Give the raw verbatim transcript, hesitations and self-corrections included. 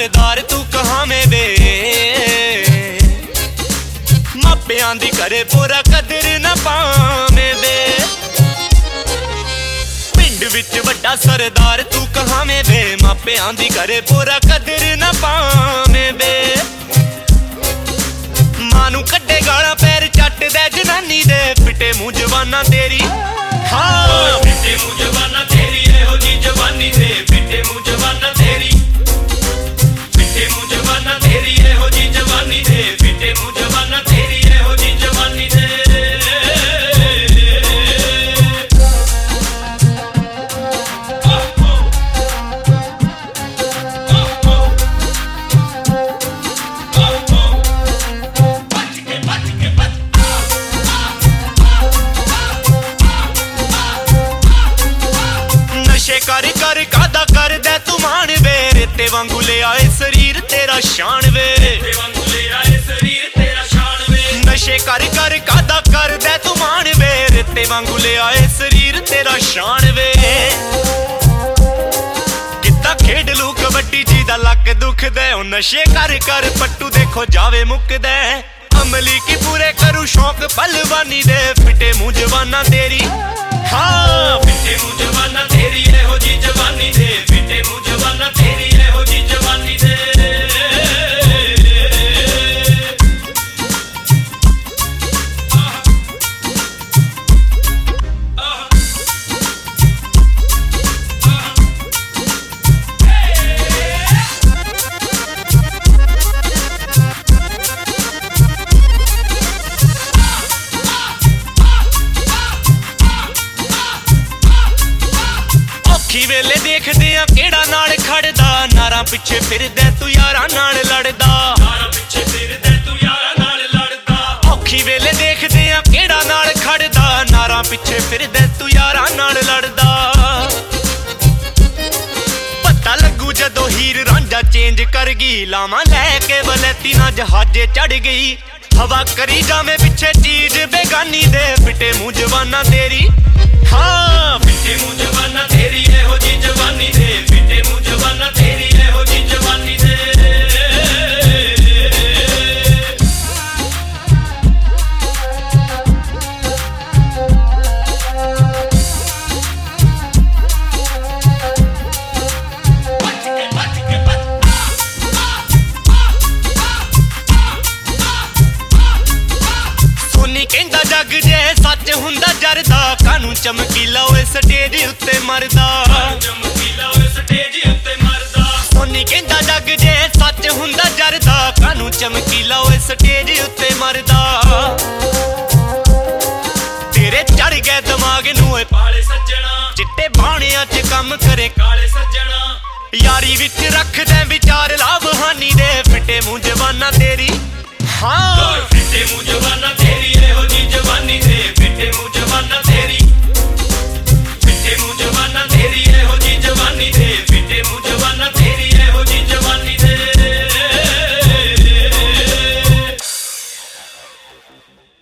सरदार तू कहावें वे मापियां दी करे पूरा कदर न पावें वे पिंड विच वड्डा सरदार तू कहावें वे मापियां दी करे पूरा कदर न पावें वे मां नूं कड्डे गालां पैर चट दे जनानी दे पिटे मूंह जवाना तेरी हाँ पिटे मूंह जवाना तेरी एहो जी जवानी दे पिटे मूंह जवाना तेरी पिटे मूंह जवाना तेरी एहो जी जवानी दे पिटे मूंह जवाना तेरी एहो जी जवानी दे कर कर कादा कर दे तू मान वे रेते वांगू ले आए शरीर तेरा शान वे रेते वांगू ले आए शरीर तेरा शान वे नशे कर कर कादा कर दे तू मान वे रेते वांगू ले आए शरीर तेरा शान वे कितना खेड लू कबड्डी जी दा लक दुख दे ओ नशे कर कर पट्टू देखो जावे मुक दे अमली की पूरे करू शौक पहलवानी दे फिटे मुंह जवाना तेरी हाँ पिटे मूंह जवाना तेरी एहो जी जवानी दे पिटे मूंह जवाना तेरी एहो जी जवानी दे वेले देखदे आ केड़ा नाल खड़दा नारा पिछे फिरदे तू यारा नाल लड़दा नारा पिछे फिरदे तू यारा नाल लड़दा औखी वेले देखदे आ केड़ा नाल खड़दा नारा पिछे फिरदे तू यारा नाल लड़दा पता लगू जदों हीर रांझा चेंज कर गई लावां लैके वलैती ना जहाजे चढ़ गई हवा करी जावे पिछे चीज बेगानी दे पिटे मूंह जवाना तेरी हाँ पिटे मूंह जवाना तेरी एहो जी जवानी दे पिटे मूंह जवाना तेरी एहो जी जवानी दे सोनी कहंदा जग जे सच हुंदा जरदा कानू चमकीला ओए स्टेज उत्ते मरदा चमकीला ओए स्टेज उत्ते मरदा सोनी कहंदा जग जे सच हुंदा जरदा कानू चमकीला ओए स्टेज उत्ते मरदा तेरे चढ़ गए दिमाग नू ओए पाले सज्जणा चिट्टे बाणियां च कम करे काले सज्जणा यारी विच रख दे विचार लाभ हानी दे फिटे मूंह जवाना तेरी हाँ फिटे मूंह जवाना तेरी एहो जी जवानी दे फिटे मूंह जवाना तेरी फिटे मूंह जवाना तेरी एहो जी जवानी दे फिटे मूंह जवाना तेरी एहो जी जवानी दे